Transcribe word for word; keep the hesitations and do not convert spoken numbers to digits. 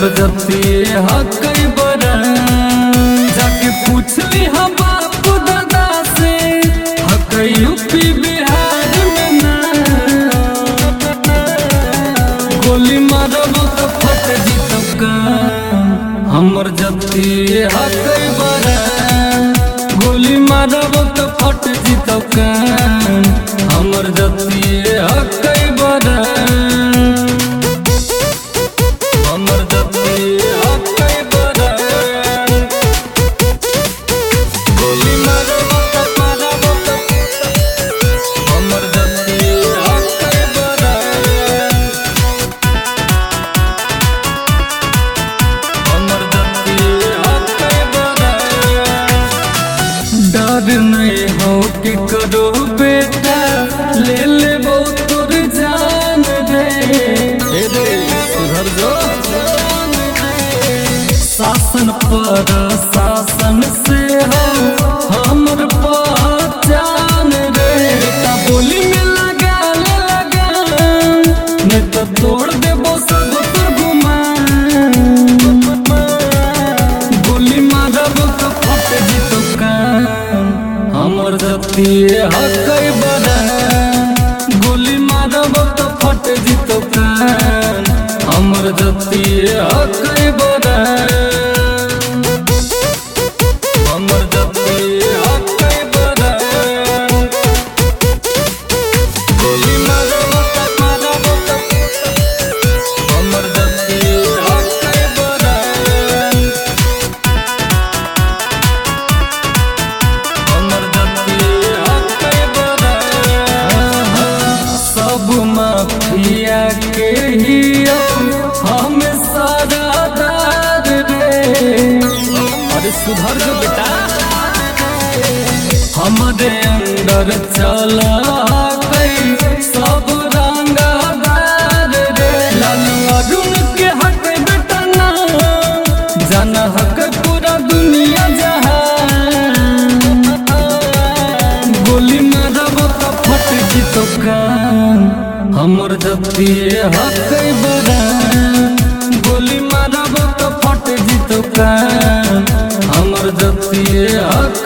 हमर जतिए हकई बड़ा जाके पूछली हम बापू दादा से हकई यूपी बिहार में ना गोली मारब तो फट जीतो का हमर जतिए हकई बड़ा गोली मारब तो फट जीतो का हमर जतिए हकई बड़ा हमर जतिए हकई बड़ा गोली मारब तो मारब तो हमर जतिए हकई बड़ा हमर जतिए हकई बड़ा डर नहीं हो कि करो बेटा ले ले वो तोर जान रे रे सुधर जो शासन पर शासन से हो हमर पहचान रे बेटा बोली में लगा ले लगा नहीं तो तोड़ देबो सब तोर गुमान गोली मारब तो फट जीतो का हमर जतिए हकई बड़ा गोली मारब तो फट जीतो का हमर जतिए हकई बड़ा हमर जतिए हकई बड़ा गोली मारब तो मारब तो हमर जतिए हकई बड़ा हमर जतिए हकई बड़ा सब माफिया के ही हम सादादार रे अरे सुधर जो बेटा हमारे अंदर चला कई सब रंगदार रे लालू अरुण के हक बेटा ना जाना हक पूरा दुनिया जहां गोली मारब तो फट जीतो का हमर जतिए हकई बड़ा गोली मारब तो फट जीतो का हमर जतिए हक